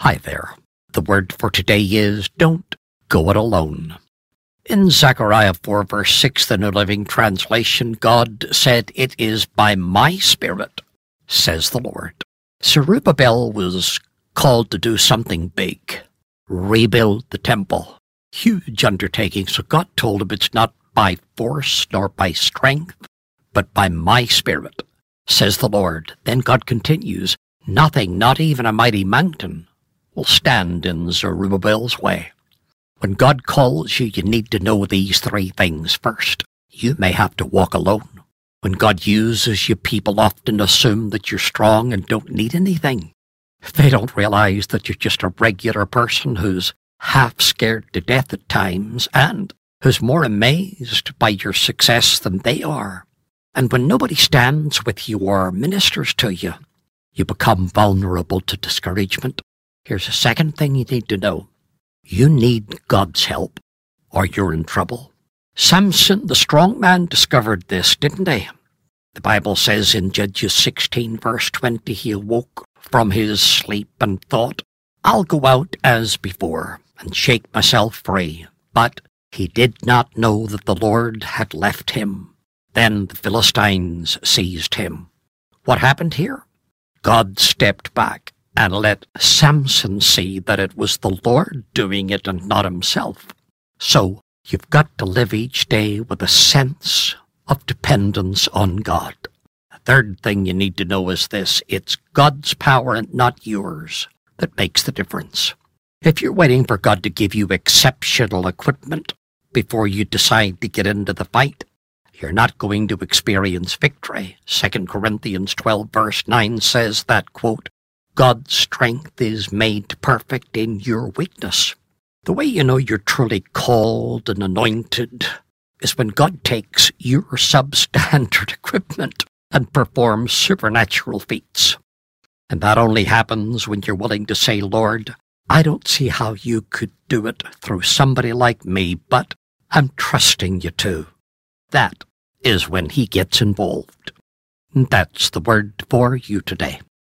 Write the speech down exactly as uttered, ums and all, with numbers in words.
Hi there. The word for today is don't go it alone. In Zechariah four verse six, the New Living Translation, God said, "It is by my Spirit, says the Lord." Zerubbabel was called to do something big, rebuild the temple. Huge undertaking, so God told him it's not by force nor by strength, but by my Spirit, says the Lord. Then God continues, nothing, not even a mighty mountain, will stand in Zerubbabel's way. When God calls you, you need to know these three things first. You may have to walk alone. When God uses you, people often assume that you're strong and don't need anything. They don't realize that you're just a regular person who's half scared to death at times and who's more amazed by your success than they are. And when nobody stands with you or ministers to you, you become vulnerable to discouragement. Here's a second thing you need to know. You need God's help, or you're in trouble. Samson, the strong man, discovered this, didn't he? The Bible says in Judges sixteen, verse twenty, he awoke from his sleep and thought, I'll go out as before and shake myself free. But he did not know that the Lord had left him. Then the Philistines seized him. What happened here? God stepped back and let Samson see that it was the Lord doing it and not himself. So you've got to live each day with a sense of dependence on God. The third thing you need to know is this. It's God's power and not yours that makes the difference. If you're waiting for God to give you exceptional equipment before you decide to get into the fight, you're not going to experience victory. Second Corinthians twelve verse nine says that, quote, God's strength is made perfect in your weakness. The way you know you're truly called and anointed is when God takes your substandard equipment and performs supernatural feats. And that only happens when you're willing to say, Lord, I don't see how you could do it through somebody like me, but I'm trusting you to. That is when he gets involved. That's the word for you today.